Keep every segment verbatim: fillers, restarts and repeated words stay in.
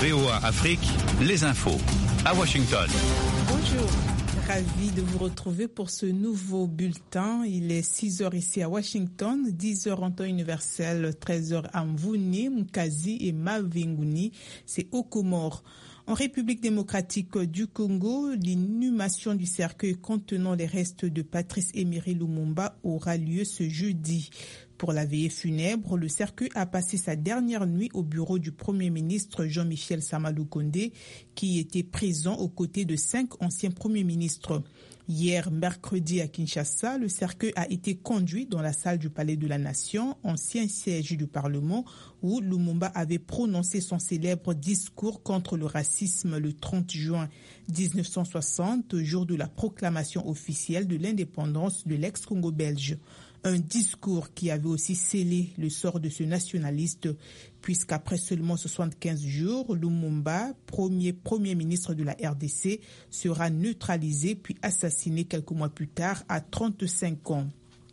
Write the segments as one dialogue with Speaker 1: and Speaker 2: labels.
Speaker 1: V O A Afrique, les infos à Washington.
Speaker 2: Bonjour, ravi de vous retrouver pour ce nouveau bulletin. Il est six heures ici à Washington, dix heures en temps universel, treize heures à Mvuni, Mkazi et Mavinguni, c'est aux Comores. En République démocratique du Congo, l'inhumation du cercueil contenant les restes de Patrice Emery Lumumba aura lieu ce jeudi. Pour la veillée funèbre, le cercueil a passé sa dernière nuit au bureau du Premier ministre Jean-Michel Samadou Kondé, qui était présent aux côtés de cinq anciens premiers ministres. Hier, mercredi à Kinshasa, le cercueil a été conduit dans la salle du Palais de la Nation, ancien siège du Parlement, où Lumumba avait prononcé son célèbre discours contre le racisme le trente juin mille neuf cent soixante, jour de la proclamation officielle de l'indépendance de l'ex-Congo belge. Un discours qui avait aussi scellé le sort de ce nationaliste, puisqu'après seulement soixante-quinze jours, Lumumba, premier premier ministre de la R D C, sera neutralisé puis assassiné quelques mois plus tard à trente-cinq ans.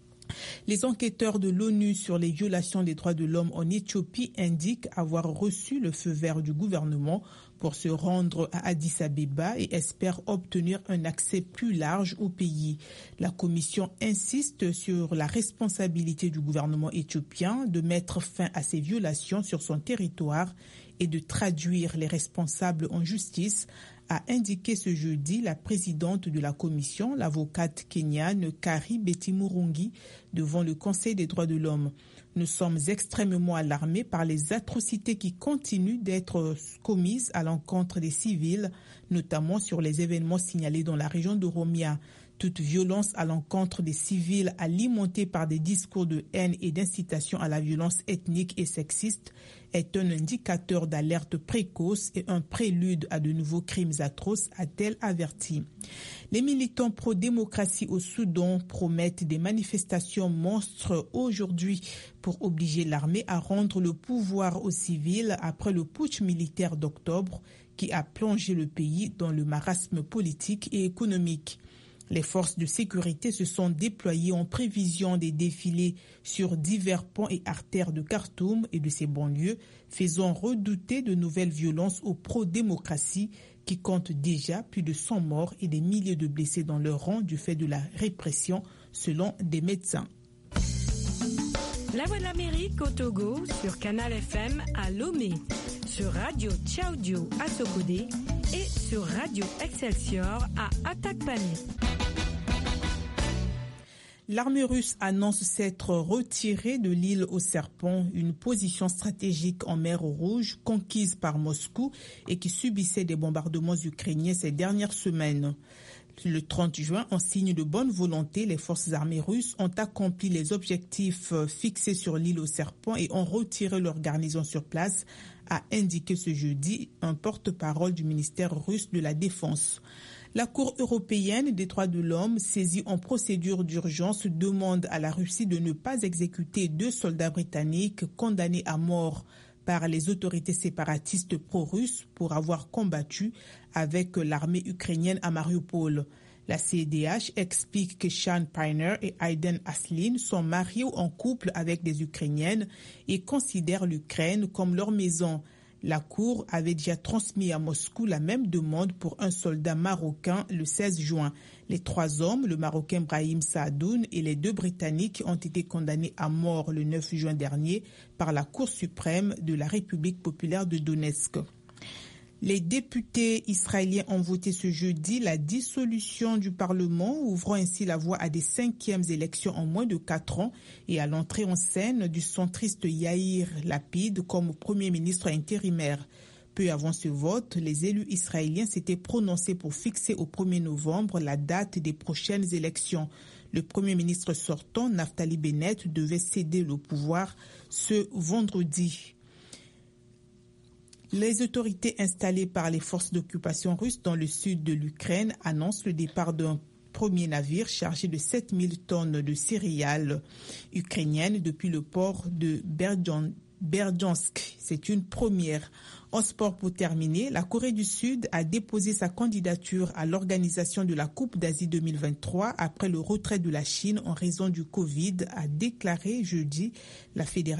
Speaker 2: Les enquêteurs de l'ONU sur les violations des droits de l'homme en Éthiopie indiquent avoir reçu le feu vert du gouvernement pour se rendre à Addis Abeba et espèrent obtenir un accès plus large au pays. La commission insiste sur la responsabilité du gouvernement éthiopien de mettre fin à ces violations sur son territoire et de traduire les responsables en justice, a indiqué ce jeudi la présidente de la commission, l'avocate kenyane Kari Betty Murungi, devant le Conseil des droits de l'homme. Nous sommes extrêmement alarmés par les atrocités qui continuent d'être commises à l'encontre des civils, notamment sur les événements signalés dans la région de Oromia. Toute violence à l'encontre des civils alimentée par des discours de haine et d'incitation à la violence ethnique et sexiste est un indicateur d'alerte précoce et un prélude à de nouveaux crimes atroces, a-t-elle averti. Les militants pro-démocratie au Soudan promettent des manifestations monstres aujourd'hui pour obliger l'armée à rendre le pouvoir aux civils après le putsch militaire d'octobre qui a plongé le pays dans le marasme politique et économique. Les forces de sécurité se sont déployées en prévision des défilés sur divers ponts et artères de Khartoum et de ses banlieues, faisant redouter de nouvelles violences aux pro-démocratie qui comptent déjà plus de cent morts et des milliers de blessés dans leur rang du fait de la répression, selon des médecins.
Speaker 3: La Voix de l'Amérique au Togo sur Canal F M à Lomé, sur Radio Tchaoudio à Sokodé et sur Radio Excelsior à Atakpané.
Speaker 2: L'armée russe annonce s'être retirée de l'île aux serpents, une position stratégique en mer Rouge conquise par Moscou et qui subissait des bombardements ukrainiens ces dernières semaines. Le trente juin, en signe de bonne volonté, les forces armées russes ont accompli les objectifs fixés sur l'île aux serpents et ont retiré leur garnison sur place, a indiqué ce jeudi un porte-parole du ministère russe de la Défense. La Cour européenne des droits de l'homme, saisie en procédure d'urgence, demande à la Russie de ne pas exécuter deux soldats britanniques condamnés à mort par les autorités séparatistes pro-russes pour avoir combattu avec l'armée ukrainienne à Mariupol. La C E D H explique que Sean Piner et Aiden Aslin sont mariés ou en couple avec des Ukrainiennes et considèrent l'Ukraine comme leur maison. La Cour avait déjà transmis à Moscou la même demande pour un soldat marocain le seize juin. Les trois hommes, le Marocain Brahim Saadoun et les deux Britanniques, ont été condamnés à mort le neuf juin dernier par la Cour suprême de la République populaire de Donetsk. Les députés israéliens ont voté ce jeudi la dissolution du Parlement, ouvrant ainsi la voie à des cinquièmes élections en moins de quatre ans et à l'entrée en scène du centriste Yair Lapid comme Premier ministre intérimaire. Peu avant ce vote, les élus israéliens s'étaient prononcés pour fixer au premier novembre la date des prochaines élections. Le Premier ministre sortant, Naftali Bennett, devait céder le pouvoir ce vendredi. Les autorités installées par les forces d'occupation russes dans le sud de l'Ukraine annoncent le départ d'un premier navire chargé de sept mille tonnes de céréales ukrainiennes depuis le port de Berdjansk. C'est une première. En sport, pour terminer, la Corée du Sud a déposé sa candidature à l'organisation de la Coupe d'Asie deux mille vingt-trois après le retrait de la Chine en raison du Covid, a déclaré jeudi la Fédération